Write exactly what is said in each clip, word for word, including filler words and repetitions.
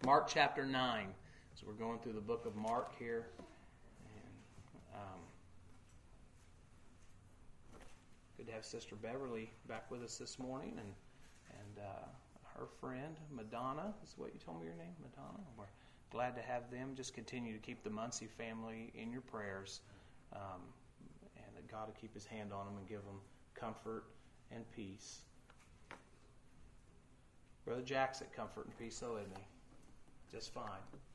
Mark chapter nine. So we're going through the book of Mark here. And, um, good to have Sister Beverly back with us this morning, and and uh, her friend Madonna is what you told me your name, Madonna. We're glad to have them. Just continue to keep the Muncie family in your prayers, um, and that God will keep His hand on them and give them comfort and peace. Brother Jack's at comfort and peace, though, isn't he? Just fine.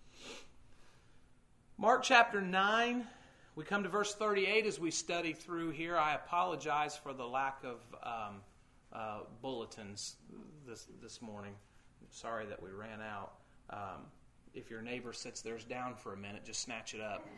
Mark chapter nine, we come to verse thirty-eight as we study through here. I apologize for the lack of um, uh, bulletins this this morning. I'm sorry that we ran out. Um, if your neighbor sits theirs down for a minute, just snatch it up.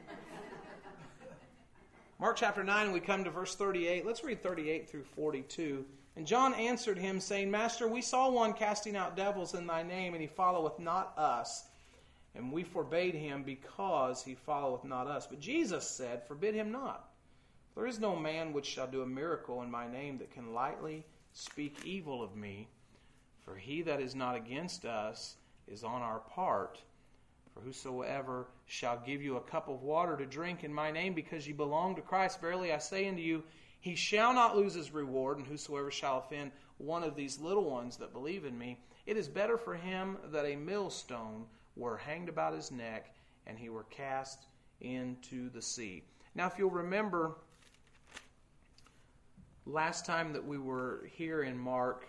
Mark chapter nine, we come to verse thirty-eight. Let's read thirty-eight through forty-two. And John answered him, saying, Master, we saw one casting out devils in thy name, and he followeth not us. And we forbade him, because he followeth not us. But Jesus said, Forbid him not. There is no man which shall do a miracle in my name that can lightly speak evil of me. For he that is not against us is on our part. For whosoever shall give you a cup of water to drink in my name, because ye belong to Christ, verily I say unto you, he shall not lose his reward. And whosoever shall offend one of these little ones that believe in me, it is better for him that a millstone were hanged about his neck, and he were cast into the sea. Now, if you'll remember, last time that we were here in Mark,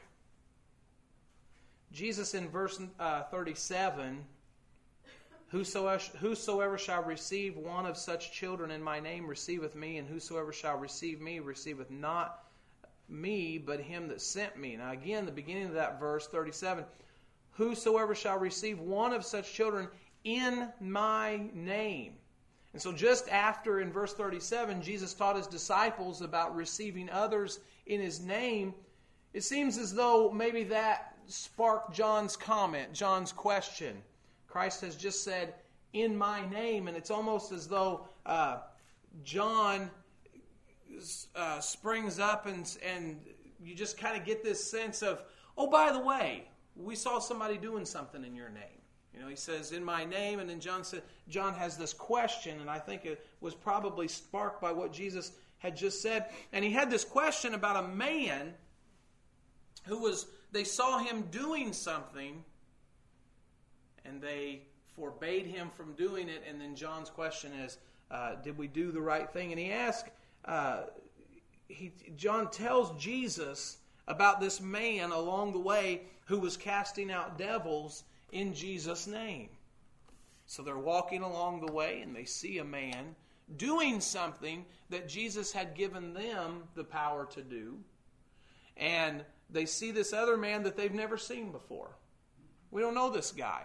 Jesus in verse uh, thirty-seven, Whosoever, whosoever shall receive one of such children in my name receiveth me, and whosoever shall receive me receiveth not me, but him that sent me. Now again, the beginning of that verse, thirty-seven, whosoever shall receive one of such children in my name. And so just after, in verse thirty-seven, Jesus taught his disciples about receiving others in his name, it seems as though maybe that sparked John's comment, John's question. Christ has just said, in my name, and it's almost as though uh, John uh, springs up and, and you just kind of get this sense of, oh, by the way, we saw somebody doing something in your name. You know, he says, in my name, and then John said, John has this question, and I think it was probably sparked by what Jesus had just said. And he had this question about a man who was, they saw him doing something, and they forbade him from doing it. And then John's question is, uh, did we do the right thing? And he asked, uh, he, John tells Jesus about this man along the way who was casting out devils in Jesus' name. So they're walking along the way, and they see a man doing something that Jesus had given them the power to do. And they see this other man that they've never seen before. We don't know this guy.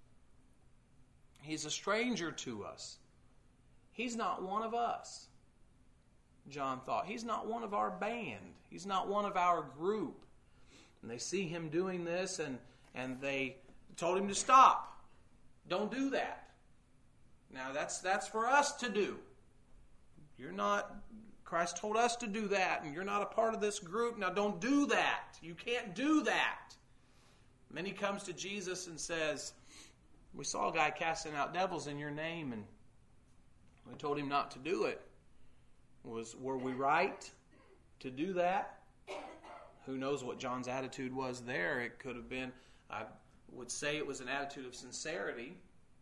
He's a stranger to us. He's not one of us, John thought. He's not one of our band. He's not one of our group. And they see him doing this, and, and they told him to stop. Don't do that. Now, that's that's for us to do. You're not, Christ told us to do that, and you're not a part of this group. Now, don't do that. You can't do that. And then he comes to Jesus and says, we saw a guy casting out devils in your name, and we told him not to do it. Was Were we right to do that? Who knows what John's attitude was there? It could have been, I would say it was an attitude of sincerity.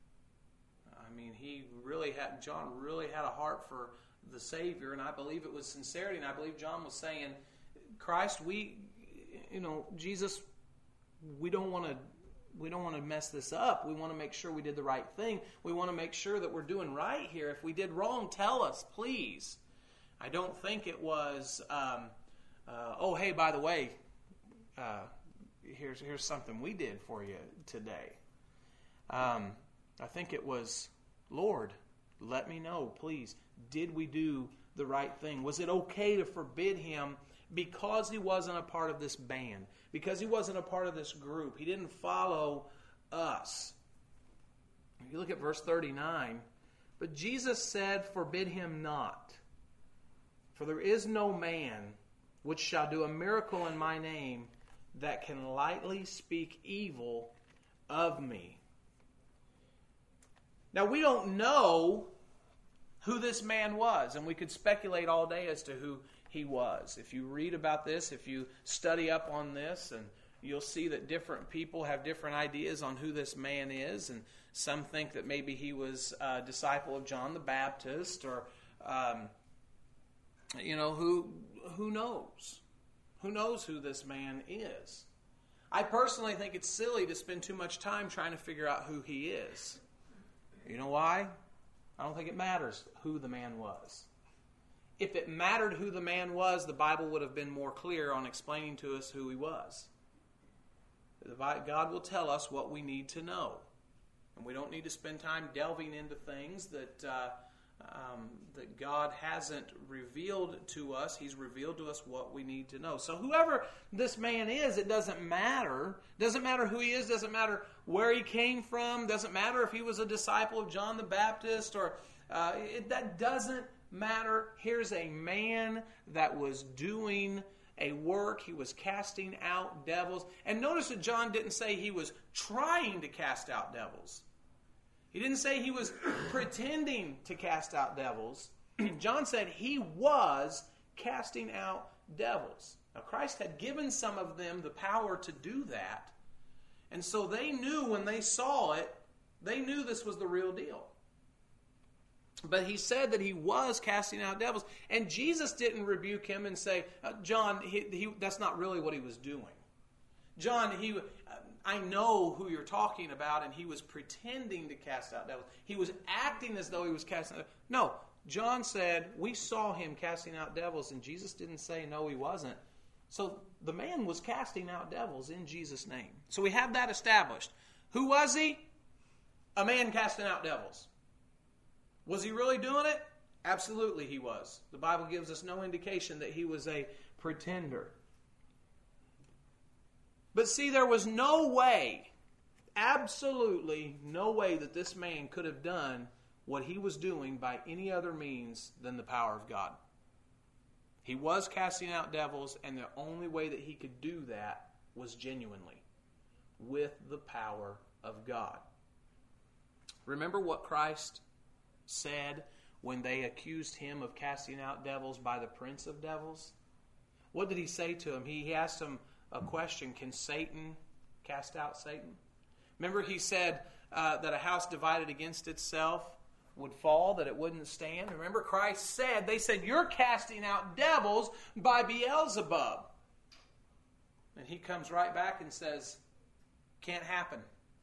I mean, he really had, John really had a heart for the Savior, and I believe it was sincerity, and I believe John was saying, Christ, we, you know, Jesus, we don't want to We don't want to mess this up. We want to make sure we did the right thing. We want to make sure that we're doing right here. If we did wrong, tell us, please. I don't think it was, um, uh, oh, hey, by the way, uh, here's here's something we did for you today. Um, I think it was, Lord, let me know, please. Did we do the right thing? Was it okay to forbid him because he wasn't a part of this band? Because he wasn't a part of this group. He didn't follow us. If you look at verse thirty-nine, but Jesus said, forbid him not. For there is no man which shall do a miracle in my name that can lightly speak evil of me. Now, we don't know who this man was, and we could speculate all day as to who he was. If you read about this, if you study up on this, and you'll see that different people have different ideas on who this man is, and some think that maybe he was a disciple of John the Baptist, or, um, you know, who who knows? Who knows who this man is? I personally think it's silly to spend too much time trying to figure out who he is. You know why? I don't think it matters who the man was. If it mattered who the man was, the Bible would have been more clear on explaining to us who he was. God will tell us what we need to know. And we don't need to spend time delving into things that uh, um, that God hasn't revealed to us. He's revealed to us what we need to know. So whoever this man is, it doesn't matter. Doesn't matter who he is. Doesn't matter where he came from. Doesn't matter if he was a disciple of John the Baptist. or uh, it, That doesn't matter. Here's a man that was doing a work. He was casting out devils. And notice that John didn't say he was trying to cast out devils. He didn't say he was pretending to cast out devils. John said he was casting out devils. Now, Christ had given some of them the power to do that. And so they knew when they saw it, they knew this was the real deal. But he said that he was casting out devils. And Jesus didn't rebuke him and say, uh, John, he, he, that's not really what he was doing. John, he, uh, I know who you're talking about, and he was pretending to cast out devils. He was acting as though he was casting out devils. No, John said, we saw him casting out devils, and Jesus didn't say, no, he wasn't. So the man was casting out devils in Jesus' name. So we have that established. Who was he? A man casting out devils. Was he really doing it? Absolutely he was. The Bible gives us no indication that he was a pretender. But see, there was no way, absolutely no way that this man could have done what he was doing by any other means than the power of God. He was casting out devils, and the only way that he could do that was genuinely, with the power of God. Remember what Christ said when they accused him of casting out devils by the prince of devils? What did he say to him? He asked him a question: can Satan cast out Satan? Remember, he said uh, that a house divided against itself would fall, that it wouldn't stand. Remember, Christ said, they said, you're casting out devils by Beelzebub. And he comes right back and says, can't happen.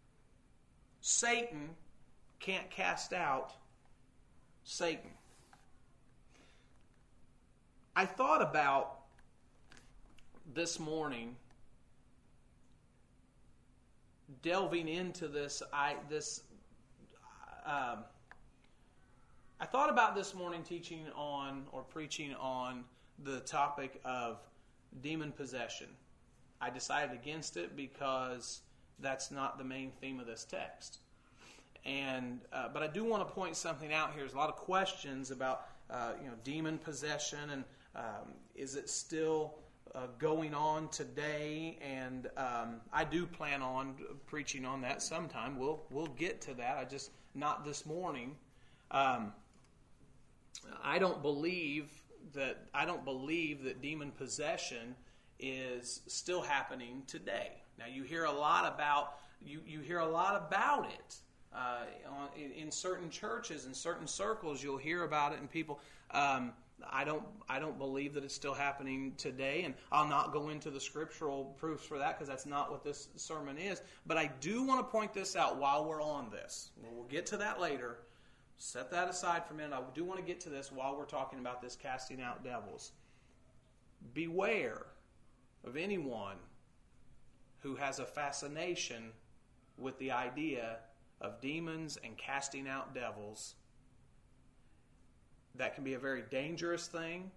Satan can't cast out Satan. I thought about this morning delving into this. I this um, I thought about this morning teaching on or preaching on the topic of demon possession. I decided against it because that's not the main theme of this text. And uh, but I do want to point something out here. There's a lot of questions about uh, you know demon possession, and um, is it still uh, going on today? And um, I do plan on preaching on that sometime. We'll we'll get to that. I just not this morning. Um, I don't believe that I don't believe that demon possession is still happening today. Now you hear a lot about you you hear a lot about it. Uh, in, in certain churches, in certain circles, you'll hear about it, and people. Um, I don't. I don't believe that it's still happening today, and I'll not go into the scriptural proofs for that because that's not what this sermon is. But I do want to point this out while we're on this. We'll get to that later. Set that aside for a minute. I do want to get to this while we're talking about this casting out devils. Beware of anyone who has a fascination with the idea of demons and casting out devils. That can be a very dangerous thing.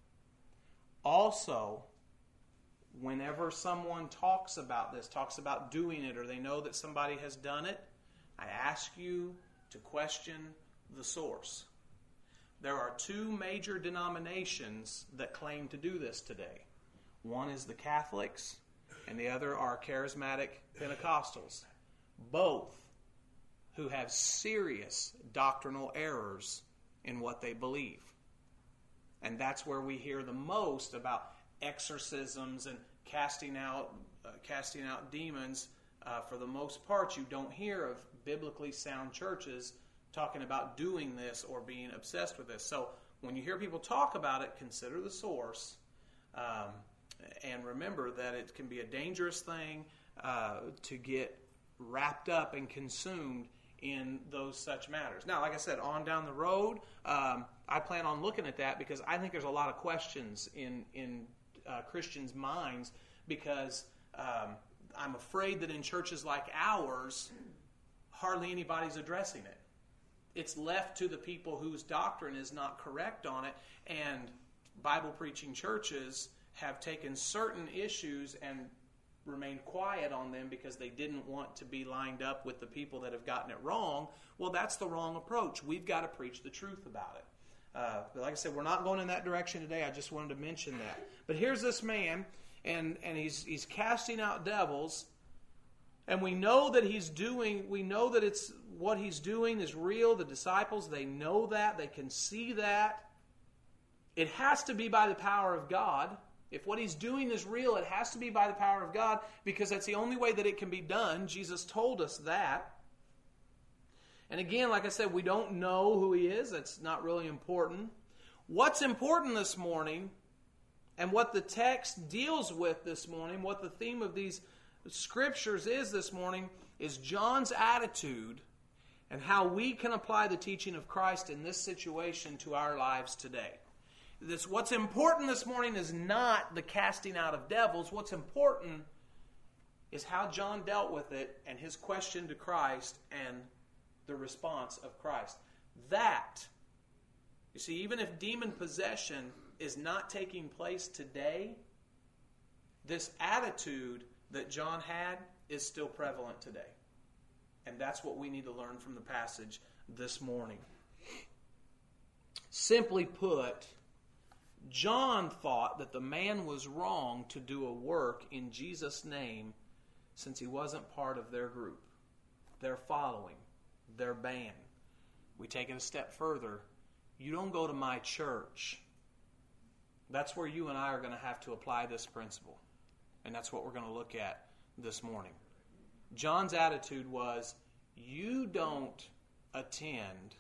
Also, whenever someone talks about this, talks about doing it, or they know that somebody has done it, I ask you to question the source. There are two major denominations that claim to do this today. One is the Catholics, and the other are charismatic Pentecostals. Both who have serious doctrinal errors in what they believe. And that's where we hear the most about exorcisms and casting out uh, casting out demons. Uh, for the most part, you don't hear of biblically sound churches talking about doing this or being obsessed with this. So when you hear people talk about it, consider the source. Um, and remember that it can be a dangerous thing uh, to get wrapped up and consumed in those such matters. Now, like I said, on down the road, um, I plan on looking at that because I think there's a lot of questions in, in uh, Christians' minds because um, I'm afraid that in churches like ours, hardly anybody's addressing it. It's left to the people whose doctrine is not correct on it, and Bible-preaching churches have taken certain issues and remained quiet on them because they didn't want to be lined up with the people that have gotten it wrong. Well, that's the wrong approach. We've got to preach the truth about it. Uh, but like I said, we're not going in that direction today. I just wanted to mention that. But here's this man, and, and he's he's casting out devils, and we know that he's doing, we know that it's what he's doing is real. The disciples, they know that. They can see that. It has to be by the power of God. If what he's doing is real, it has to be by the power of God because that's the only way that it can be done. Jesus told us that. And again, like I said, we don't know who he is. That's not really important. What's important this morning and what the text deals with this morning, what the theme of these scriptures is this morning, is John's attitude and how we can apply the teaching of Christ in this situation to our lives today. This, what's important this morning is not the casting out of devils. What's important is how John dealt with it and his question to Christ and the response of Christ. That, you see, even if demon possession is not taking place today, this attitude that John had is still prevalent today. And that's what we need to learn from the passage this morning. Simply put, John thought that the man was wrong to do a work in Jesus' name since he wasn't part of their group, their following, their band. We take it a step further. You don't go to my church. That's where you and I are going to have to apply this principle. And that's what we're going to look at this morning. John's attitude was, you don't attend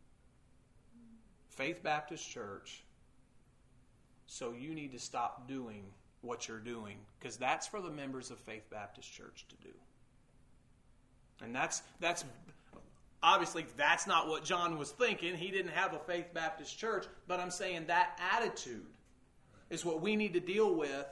Faith Baptist Church, so you need to stop doing what you're doing, because that's for the members of Faith Baptist Church to do. And that's that's obviously that's not what John was thinking. He didn't have a Faith Baptist Church, but I'm saying that attitude is what we need to deal with.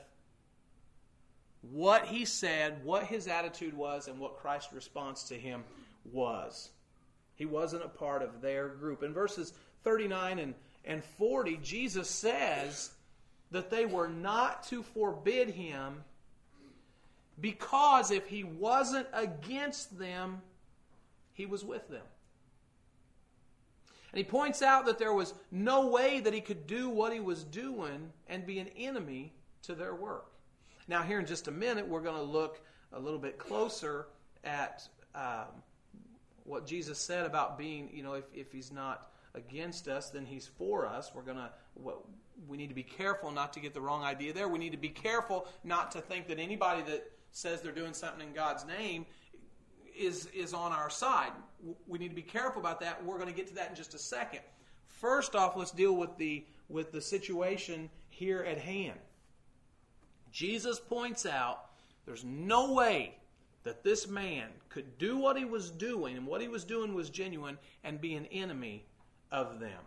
What he said, what his attitude was, and what Christ's response to him was. He wasn't a part of their group. In verses thirty-nine and, and forty, Jesus says that they were not to forbid him because if he wasn't against them, he was with them. And he points out that there was no way that he could do what he was doing and be an enemy to their work. Now, here in just a minute, we're going to look a little bit closer at um, what Jesus said about being, you know, if, if he's not against us, then he's for us. We're going to, what, we need to be careful not to get the wrong idea there. We need to be careful not to think that anybody that says they're doing something in God's name is, is on our side. We need to be careful about that. We're going to get to that in just a second. First off, let's deal with the with the situation here at hand. Jesus points out there's no way that this man could do what he was doing, and what he was doing was genuine, and be an enemy of them.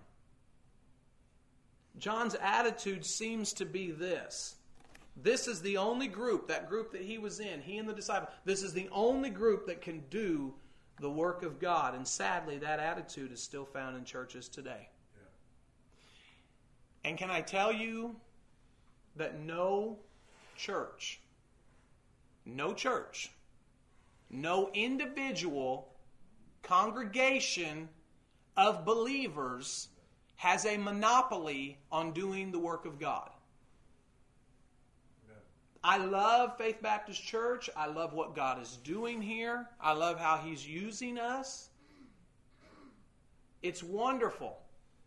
John's attitude seems to be this. This is the only group, that group that he was in, he and the disciples, this is the only group that can do the work of God. And sadly, that attitude is still found in churches today. Yeah. And can I tell you that no church, no church, no individual congregation of believers has a monopoly on doing the work of God. Amen. I love Faith Baptist Church. I love what God is doing here. I love how He's using us. It's wonderful.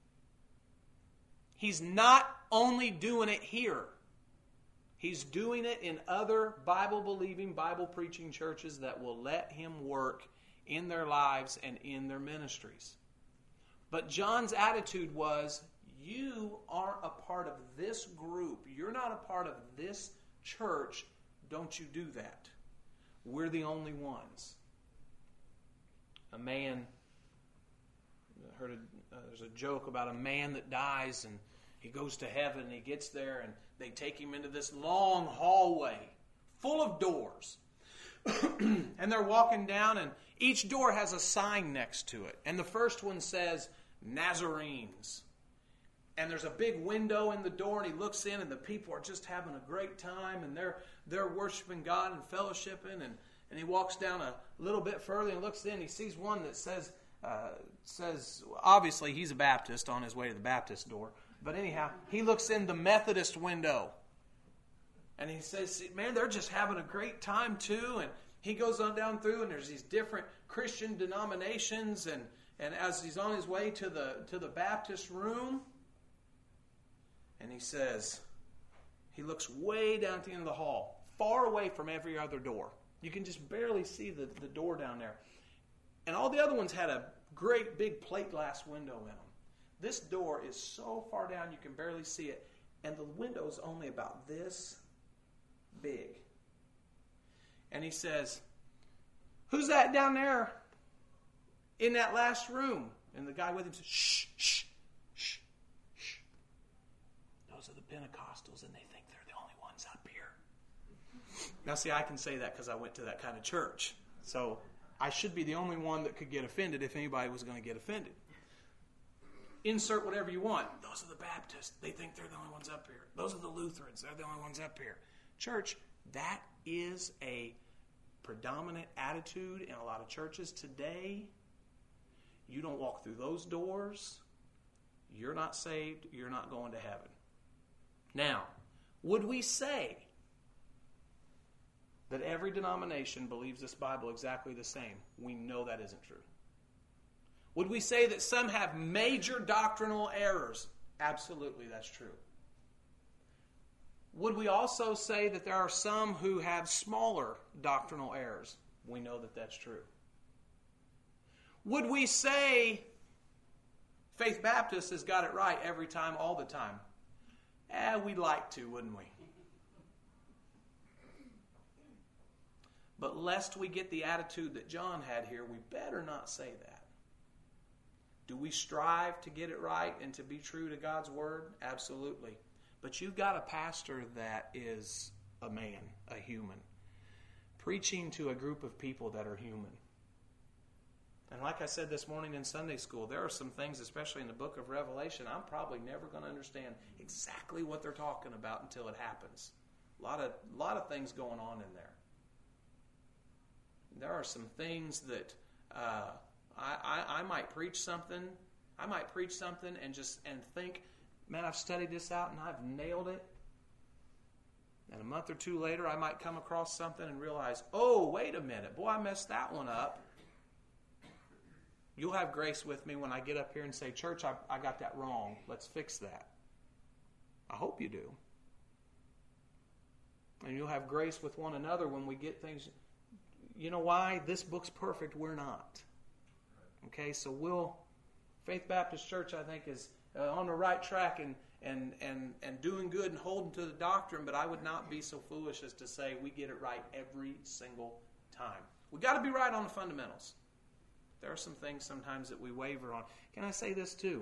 He's not only doing it here. He's doing it in other Bible-believing, Bible-preaching churches that will let him work in their lives and in their ministries. But John's attitude was, you aren't a part of this group. You're not a part of this church. Don't you do that. We're the only ones. A man, I heard a, uh, there's a joke about a man that dies and he goes to heaven and he gets there and they take him into this long hallway full of doors. And they're walking down and each door has a sign next to it. And the first one says, Nazarenes. And there's a big window in the door and he looks in and the people are just having a great time and they're they're worshiping God and fellowshipping. And, and he walks down a little bit further and looks in. He sees one that says, uh, says obviously he's a Baptist on his way to the Baptist door. But anyhow, he looks in the Methodist window. And he says, man, they're just having a great time too. And he goes on down through and there's these different Christian denominations. And, and as he's on his way to the to the Baptist room, and he says, he looks way down at the end of the hall, far away from every other door. You can just barely see the, the door down there. And all the other ones had a great big plate glass window in them. This door is so far down you can barely see it. And the window is only about this big. And he says, who's that down there in that last room? And the guy with him says, shh, shh, shh, shh. Those are the Pentecostals and they think they're the only ones up here. Now see, I can say that because I went to that kind of church. So I should be the only one that could get offended if anybody was going to get offended. Insert whatever you want. Those are the Baptists. They think they're the only ones up here. Those are the Lutherans. They're the only ones up here. Church, that is a predominant attitude in a lot of churches today. You don't walk through those doors, you're not saved, you're not going to heaven. Now, would we say that every denomination believes this Bible exactly the same? We know that isn't true. Would we say that some have major doctrinal errors? Absolutely, that's true. Would we also say that there are some who have smaller doctrinal errors? We know that that's true. Would we say Faith Baptist has got it right every time, all the time? Eh, we'd like to, wouldn't we? But lest we get the attitude that John had here, we better not say that. Do we strive to get it right and to be true to God's Word? Absolutely. But you've got a pastor that is a man, a human, preaching to a group of people that are human. And like I said this morning in Sunday school, there are some things, especially in the book of Revelation, I'm probably never going to understand exactly what they're talking about until it happens. A lot of, a lot of things going on in there. There are some things that uh, I, I, I might preach something, I might preach something and just and think, man, I've studied this out and I've nailed it. And a month or two later, I might come across something and realize, oh, wait a minute, boy, I messed that one up. You'll have grace with me when I get up here and say, church, I, I got that wrong. Let's fix that. I hope you do. And you'll have grace with one another when we get things. You know why? This book's perfect. We're not. Okay, so we'll, Faith Baptist Church, I think, is uh, on the right track and, and, and, and doing good and holding to the doctrine, but I would not be so foolish as to say we get it right every single time. We've got to be right on the fundamentals. There are some things sometimes that we waver on. Can I say this too?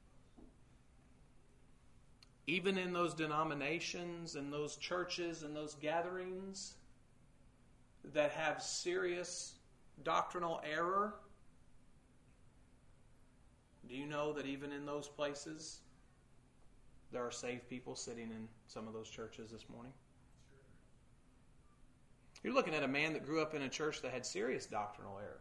Even in those denominations and those churches and those gatherings that have serious doctrinal error, do you know that even in those places there are saved people sitting in some of those churches this morning? You're looking at a man that grew up in a church that had serious doctrinal error.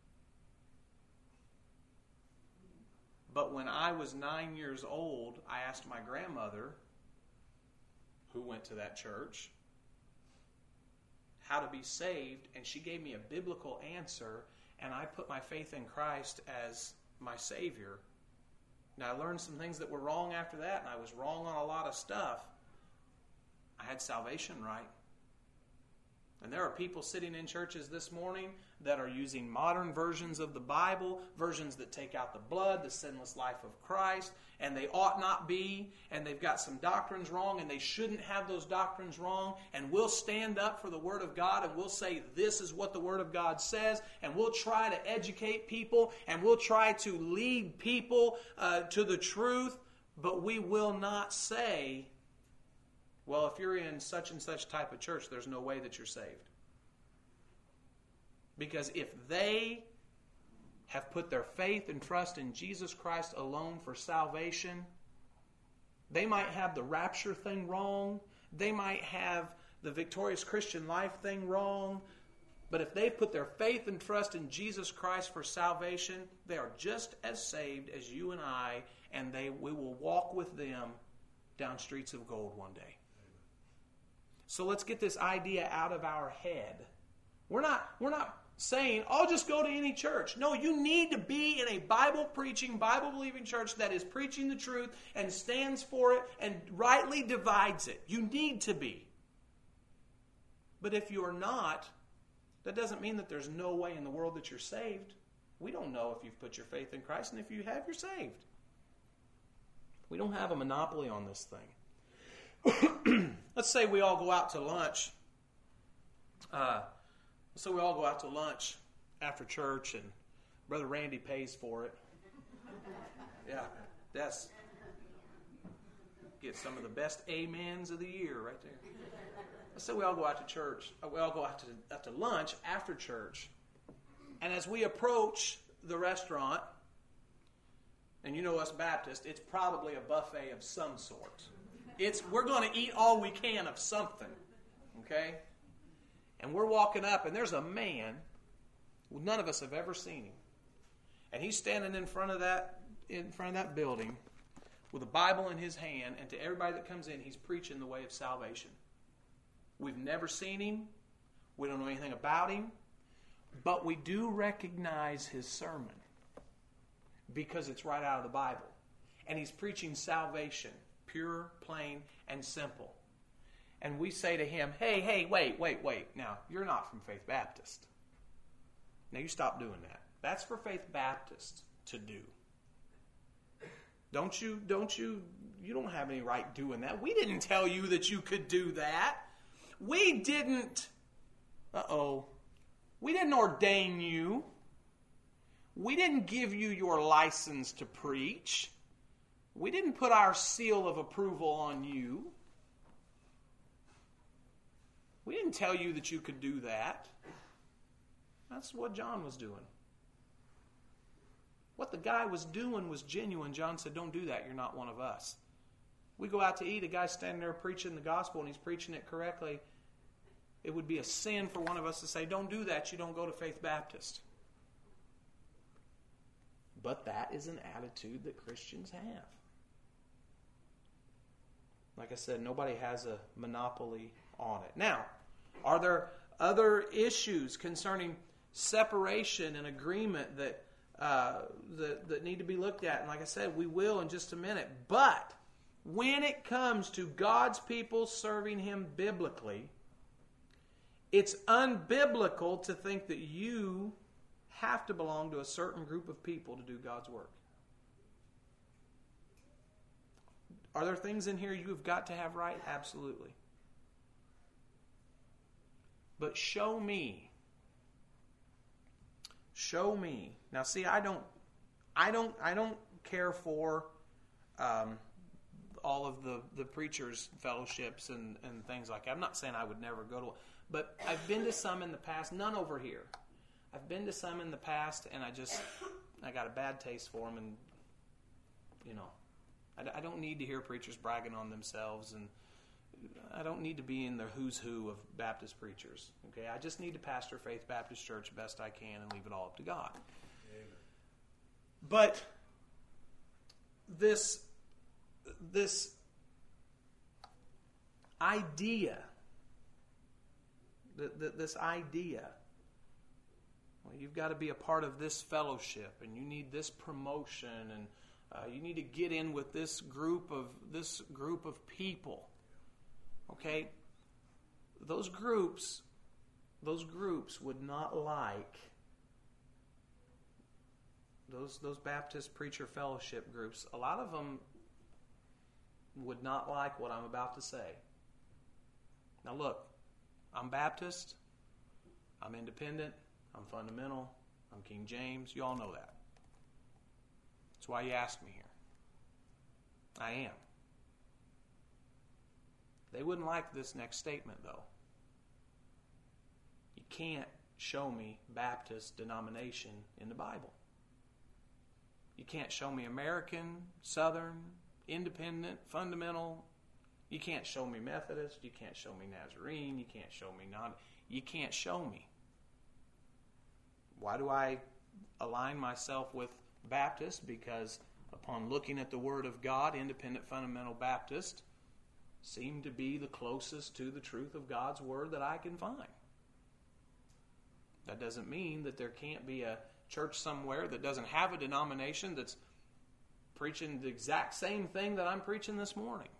But when I was nine years old, I asked my grandmother, who went to that church, how to be saved, and she gave me a biblical answer, and I put my faith in Christ as my Savior. Now, I learned some things that were wrong after that, and I was wrong on a lot of stuff. I had salvation right. And there are people sitting in churches this morning that are using modern versions of the Bible, versions that take out the blood, the sinless life of Christ, and they ought not be, and they've got some doctrines wrong, and they shouldn't have those doctrines wrong, and we'll stand up for the Word of God, and we'll say this is what the Word of God says, and we'll try to educate people, and we'll try to lead people uh, to the truth, but we will not say, well, if you're in such and such type of church, there's no way that you're saved. Because if they have put their faith and trust in Jesus Christ alone for salvation, they might have the rapture thing wrong. They might have the victorious Christian life thing wrong. But if they put their faith and trust in Jesus Christ for salvation, they are just as saved as you and I, and they we will walk with them down streets of gold one day. So let's get this idea out of our head. We're not, we're not saying, I'll just go to any church. No, you need to be in a Bible-preaching, Bible-believing church that is preaching the truth and stands for it and rightly divides it. You need to be. But if you're not, that doesn't mean that there's no way in the world that you're saved. We don't know if you've put your faith in Christ, and if you have, you're saved. We don't have a monopoly on this thing. Let's say we all go out to lunch. Uh, let's say we all go out to lunch after church, and Brother Randy pays for it. Yeah, that's get some of the best amens of the year right there. Let's say we all go out to church. We all go out to out to lunch after church, and as we approach the restaurant, and you know us Baptists, it's probably a buffet of some sort. It's we're going to eat all we can of something, okay? And we're walking up, and there's a man, none of us have ever seen him, and he's standing in front of that in front of that building with a Bible in his hand, and to everybody that comes in, he's preaching the way of salvation. We've never seen him, we don't know anything about him, but we do recognize his sermon because it's right out of the Bible, and he's preaching salvation. Pure, plain, and simple. And we say to him, hey, hey, wait, wait, wait. Now, you're not from Faith Baptist. Now, you stop doing that. That's for Faith Baptists to do. Don't you, don't you, you don't have any right doing that. We didn't tell you that you could do that. We didn't, uh-oh, we didn't ordain you. We didn't give you your license to preach. We didn't put our seal of approval on you. We didn't tell you that you could do that. That's what John was doing. What the guy was doing was genuine. John said, don't do that. You're not one of us. We go out to eat. A guy's standing there preaching the gospel, and he's preaching it correctly. It would be a sin for one of us to say, don't do that. You don't go to Faith Baptist. But that is an attitude that Christians have. Like I said, nobody has a monopoly on it. Now, are there other issues concerning separation and agreement that, uh, that that need to be looked at? And like I said, we will in just a minute. But when it comes to God's people serving Him biblically, it's unbiblical to think that you have to belong to a certain group of people to do God's work. Are there things in here you've got to have right? Absolutely. But show me. Show me. Now, see, I don't, I don't, I don't care for um, all of the, the preachers' fellowships and, and things like that. I'm not saying I would never go to one, but I've been to some in the past. None over here. I've been to some in the past, and I just, I got a bad taste for them, and you know. I don't need to hear preachers bragging on themselves, and I don't need to be in the who's who of Baptist preachers. Okay, I just need to pastor Faith Baptist Church best I can and leave it all up to God. Amen. But this this idea, this idea, Well, you've got to be a part of this fellowship, and you need this promotion, and uh, you need to get in with this group of this group of people. Okay? Those groups, those groups would not like those those Baptist preacher fellowship groups. A lot of them would not like what I'm about to say. Now look, I'm Baptist, I'm independent, I'm fundamental, I'm King James. You all know that. That's why you asked me here. I am. They wouldn't like this next statement, though. You can't show me Baptist denomination in the Bible. You can't show me American, Southern, independent, fundamental. You can't show me Methodist. You can't show me Nazarene. You can't show me non. You can't show me. Why do I align myself with Baptist? Because upon looking at the Word of God, independent, fundamental Baptist seem to be the closest to the truth of God's Word that I can find. That doesn't mean that there can't be a church somewhere that doesn't have a denomination that's preaching the exact same thing that I'm preaching this morning.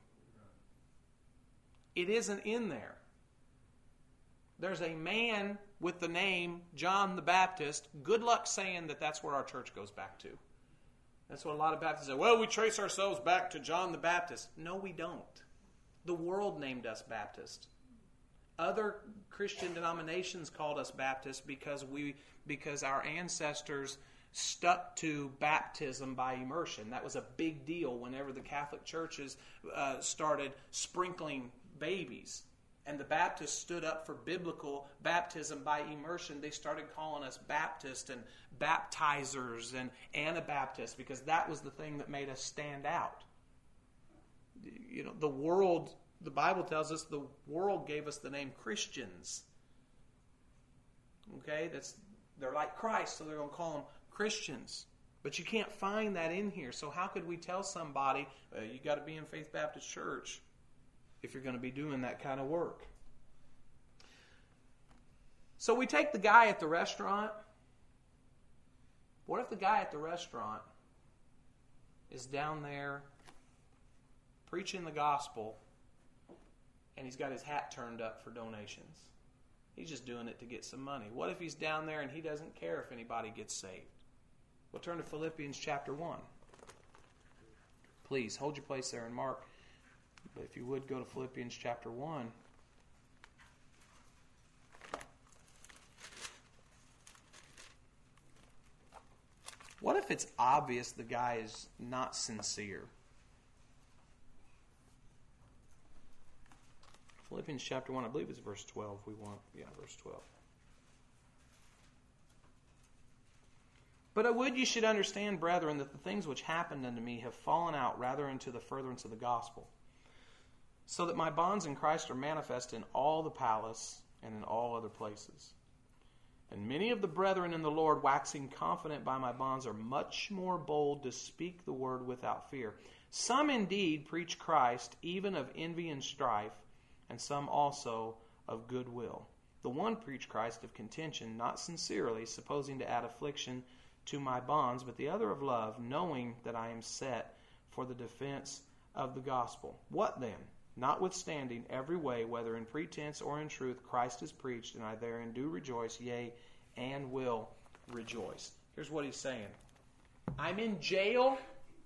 It isn't in there. There's a man with the name John the Baptist. Good luck saying that that's where our church goes back to. That's what a lot of Baptists say. Well, we trace ourselves back to John the Baptist. No, we don't. The world named us Baptist. Other Christian denominations called us Baptist because we because our ancestors stuck to baptism by immersion. That was a big deal whenever the Catholic churches uh, started sprinkling babies. And the Baptists stood up for biblical baptism by immersion. They started calling us Baptist and baptizers and Anabaptists because that was the thing that made us stand out. You know, the world, the Bible tells us the world gave us the name Christians. Okay, that's they're like Christ, so they're going to call them Christians. But you can't find that in here. So how could we tell somebody, uh, you got to be in Faith Baptist Church if you're going to be doing that kind of work? So we take the guy at the restaurant. What if the guy at the restaurant is down there preaching the gospel and he's got his hat turned up for donations? He's just doing it to get some money. What if he's down there and he doesn't care if anybody gets saved? We'll turn to Philippians chapter one. Please, hold your place there in Mark. But if you would, go to Philippians chapter one. What if it's obvious the guy is not sincere? Philippians chapter one, I believe it's verse twelve we want. Yeah, verse twelve. But I would you should understand, brethren, that the things which happened unto me have fallen out rather into the furtherance of the gospel, so that my bonds in Christ are manifest in all the palace and in all other places. And many of the brethren in the Lord, waxing confident by my bonds, are much more bold to speak the word without fear. Some indeed preach Christ, even of envy and strife, and some also of goodwill. The one preach Christ of contention, not sincerely, supposing to add affliction to my bonds, but the other of love, knowing that I am set for the defense of the gospel. What then? Notwithstanding every way, whether in pretense or in truth, Christ is preached, and I therein do rejoice, yea, and will rejoice. Here's what he's saying. I'm in jail,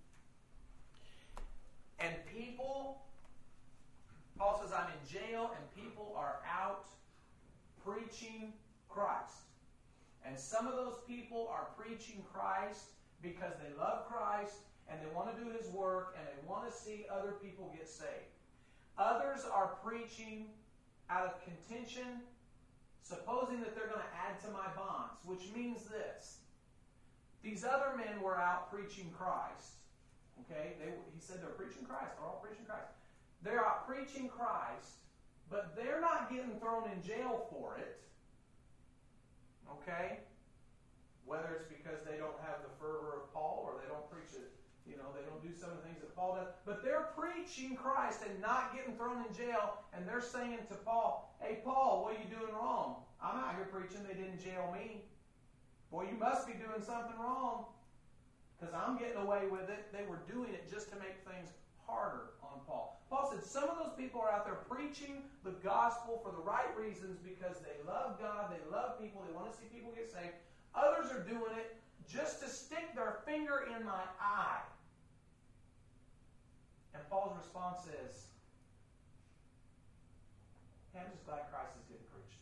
and people, Paul says I'm in jail, and people are out preaching Christ. And some of those people are preaching Christ because they love Christ, and they want to do His work, and they want to see other people get saved. Others are preaching out of contention, supposing that they're going to add to my bonds, which means this. These other men were out preaching Christ. Okay, they, he said they're preaching Christ. They're all preaching Christ. They're out preaching Christ, but they're not getting thrown in jail for it. Okay? Whether it's because they don't have the fervor of Paul or they don't preach it. You know, they don't do some of the things that Paul does. But they're preaching Christ and not getting thrown in jail. And they're saying to Paul, hey, Paul, what are you doing wrong? I'm out here preaching. They didn't jail me. Boy, you must be doing something wrong because I'm getting away with it. They were doing it just to make things harder on Paul. Paul said some of those people are out there preaching the gospel for the right reasons because they love God, they love people, they want to see people get saved. Others are doing it just to stick their finger in my eye. And Paul's response is, hey, I'm just glad Christ is getting preached.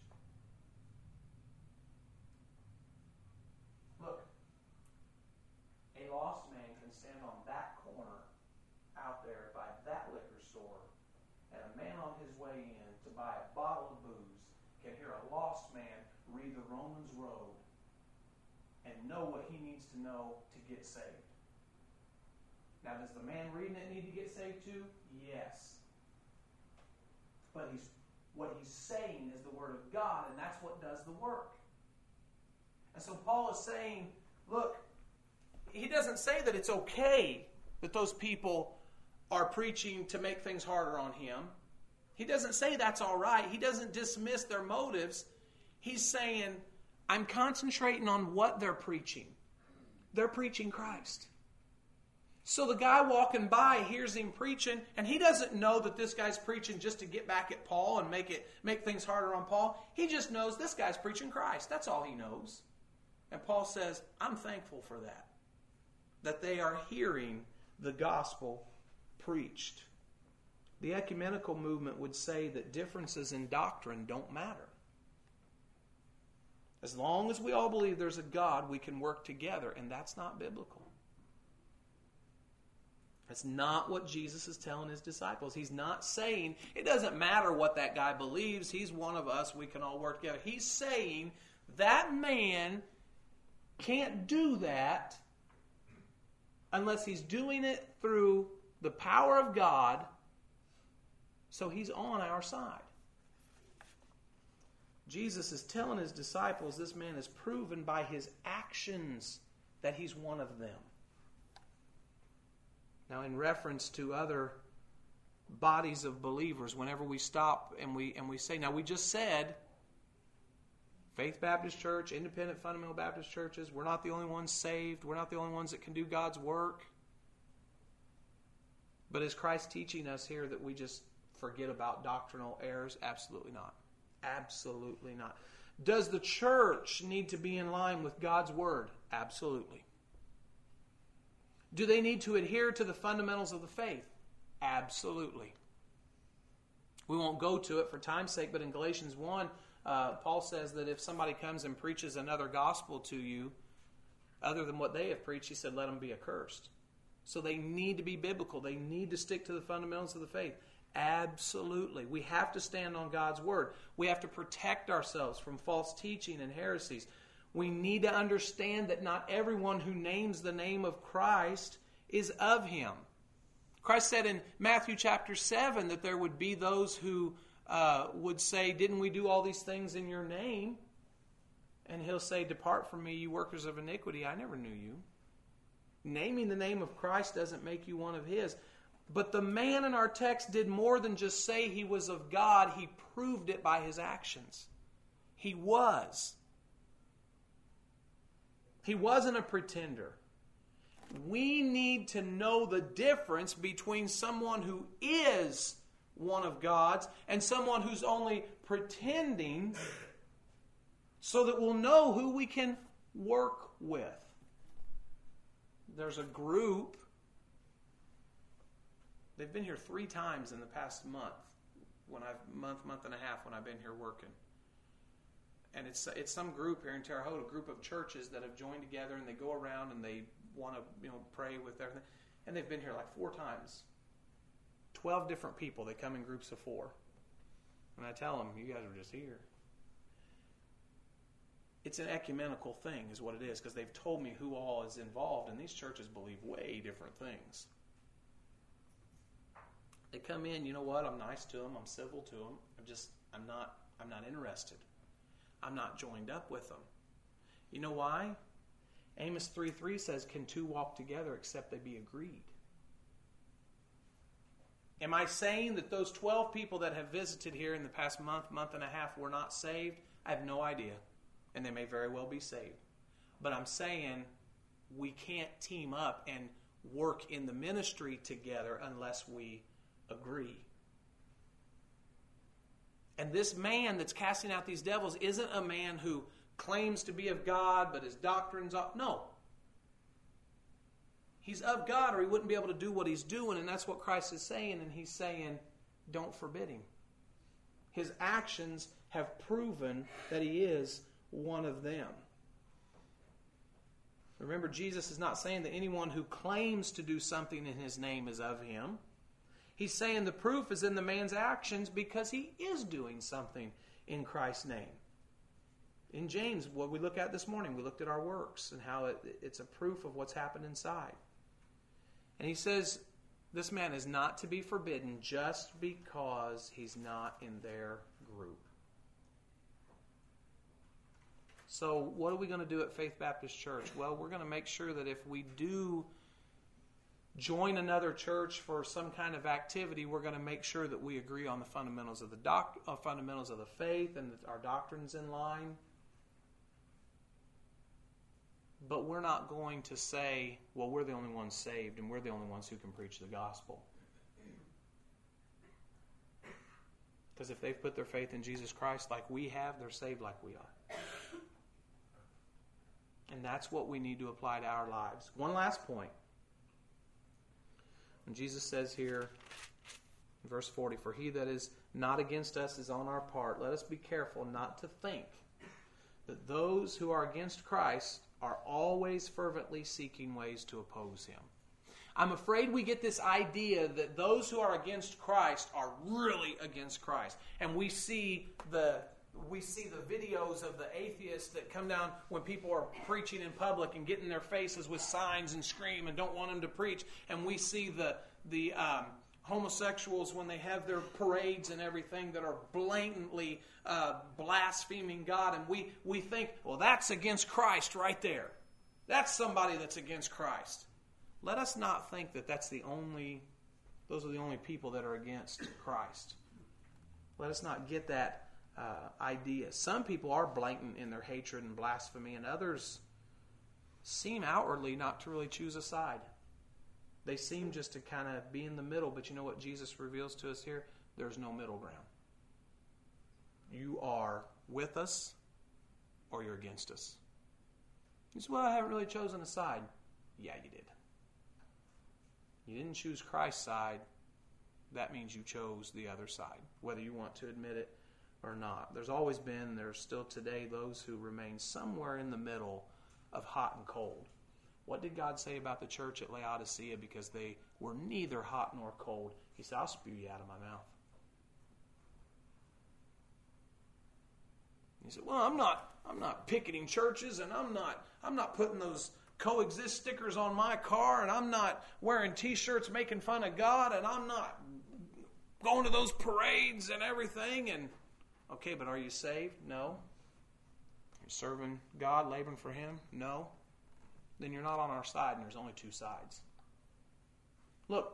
Look, a lost man can stand on that corner out there by that liquor store, and a man on his way in to buy a bottle of booze can hear a lost man read the Romans Road and know what he needs to know to get saved. Now, does the man reading it need to get saved too? Yes. But he's what he's saying is the Word of God, and that's what does the work. And so Paul is saying, look, he doesn't say that it's okay that those people are preaching to make things harder on him. He doesn't say that's all right. He doesn't dismiss their motives. He's saying, I'm concentrating on what they're preaching. They're preaching Christ. So the guy walking by hears him preaching, and he doesn't know that this guy's preaching just to get back at Paul and make it make things harder on Paul. He just knows this guy's preaching Christ. That's all he knows. And Paul says, I'm thankful for that. That they are hearing the gospel preached. The ecumenical movement would say that differences in doctrine don't matter. As long as we all believe there's a God, we can work together, and that's not biblical. That's not what Jesus is telling his disciples. He's not saying, it doesn't matter what that guy believes, he's one of us, we can all work together. He's saying, that man can't do that unless he's doing it through the power of God, so he's on our side. Jesus is telling his disciples this man is proven by his actions that he's one of them. Now, in reference to other bodies of believers, whenever we stop and we and we say, now we just said, Faith Baptist Church, Independent Fundamental Baptist churches, we're not the only ones saved. We're not the only ones that can do God's work. But is Christ teaching us here that we just forget about doctrinal errors? Absolutely not. Absolutely not. Does the church need to be in line with God's Word? Absolutely. Do they need to adhere to the fundamentals of the faith? Absolutely. We won't go to it for time's sake, but in Galatians one, uh, Paul says that if somebody comes and preaches another gospel to you, other than what they have preached, he said, let them be accursed. So they need to be biblical. They need to stick to the fundamentals of the faith. Absolutely. We have to stand on God's Word. We have to protect ourselves from false teaching and heresies. We need to understand that not everyone who names the name of Christ is of Him. Christ said in Matthew chapter seven that there would be those who uh, would say, didn't we do all these things in your name? And He'll say, depart from me, you workers of iniquity, I never knew you. Naming the name of Christ doesn't make you one of His. But the man in our text did more than just say he was of God. He proved it by his actions. He was. He wasn't a pretender. We need to know the difference between someone who is one of God's and someone who's only pretending, so that we'll know who we can work with. There's a group. They've been here three times in the past month, when I've month, month and a half when I've been here working. And it's it's some group here in Terre Haute, a group of churches that have joined together, and they go around and they want to, you know, pray with everything. And they've been here like four times. Twelve different people. They come in groups of four. And I tell them, you guys are just here. It's an ecumenical thing is what it is, because they've told me who all is involved, and these churches believe way different things. They come in, you know what, I'm nice to them, I'm civil to them, I'm just, I'm not, I'm not interested. I'm not joined up with them. You know why? Amos three three says, can two walk together except they be agreed? Am I saying that those twelve people that have visited here in the past month, month and a half were not saved? I have no idea. And they may very well be saved. but I'm saying we can't team up and work in the ministry together unless we agree. And this man that's casting out these devils isn't a man who claims to be of God, but his doctrine's off. No. He's of God, or he wouldn't be able to do what he's doing, and that's what Christ is saying, and he's saying, don't forbid him. His actions have proven that he is one of them. Remember, Jesus is not saying that anyone who claims to do something in his name is of him. He's saying the proof is in the man's actions because he is doing something in Christ's name. In James, what we look at this morning, we looked at our works and how it, it's a proof of what's happened inside. And he says this man is not to be forbidden just because he's not in their group. So what are we going to do at Faith Baptist Church? Well, we're going to make sure that if we do join another church for some kind of activity, we're going to make sure that we agree on the fundamentals of the doc, uh, fundamentals of the faith and that our doctrine's in line. But we're not going to say, well, we're the only ones saved and we're the only ones who can preach the gospel. Because if they've put their faith in Jesus Christ like we have, they're saved like we are. And that's what we need to apply to our lives. One last point. And Jesus says here, in verse forty, for he that is not against us is on our part. Let us be careful not to think that those who are against Christ are always fervently seeking ways to oppose him. I'm afraid we get this idea that those who are against Christ are really against Christ. And we see the we see the videos of the atheists that come down when people are preaching in public and get in their faces with signs and scream and don't want them to preach. And we see the the um, homosexuals when they have their parades and everything that are blatantly uh, blaspheming God. And we, we think, well, that's against Christ right there. That's somebody that's against Christ. Let us not think that that's the only, those are the only people that are against Christ. Let us not get that uh, idea. Some people are blatant in their hatred and blasphemy, and others seem outwardly not to really choose a side. They seem just to kind of be in the middle, but you know what Jesus reveals to us here? There's no middle ground. You are with us or you're against us. You say, well, I haven't really chosen a side. Yeah, you did. You didn't choose Christ's side. That means you chose the other side, whether you want to admit it or not. There's always been, there's still today, those who remain somewhere in the middle of hot and cold. What did God say about the church at Laodicea? Because they were neither hot nor cold. He said, I'll spew you out of my mouth. He said, well, I'm not I'm not picketing churches, and I'm not I'm not putting those coexist stickers on my car, and I'm not wearing t-shirts making fun of God, and I'm not going to those parades and everything. And okay, but are you saved? No. You're serving God, laboring for Him? No. Then you're not on our side, and there's only two sides. Look,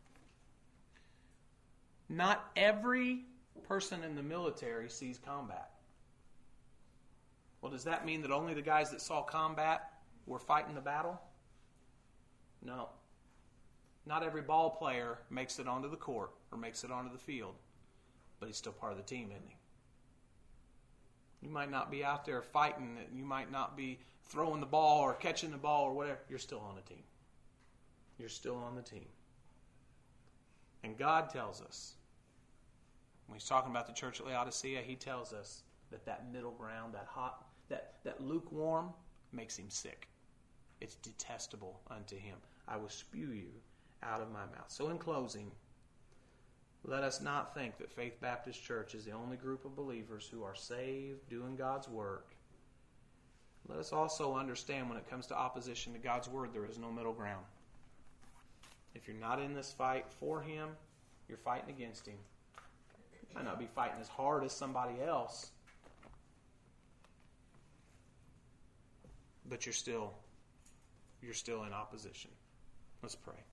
not every person in the military sees combat. Well, does that mean that only the guys that saw combat were fighting the battle? No. Not every ball player makes it onto the court or makes it onto the field, but he's still part of the team, isn't he? You might not be out there fighting. You might not be throwing the ball or catching the ball or whatever. You're still on the team. You're still on the team. And God tells us, when He's talking about the church at Laodicea, He tells us that that middle ground, that hot, that, that lukewarm, makes Him sick. It's detestable unto Him. I will spew you out of my mouth. So in closing, let us not think that Faith Baptist Church is the only group of believers who are saved, doing God's work. Let us also understand when it comes to opposition to God's Word, there is no middle ground. If you're not in this fight for Him, you're fighting against Him. You might not be fighting as hard as somebody else, but you're still, you're still in opposition. Let's pray.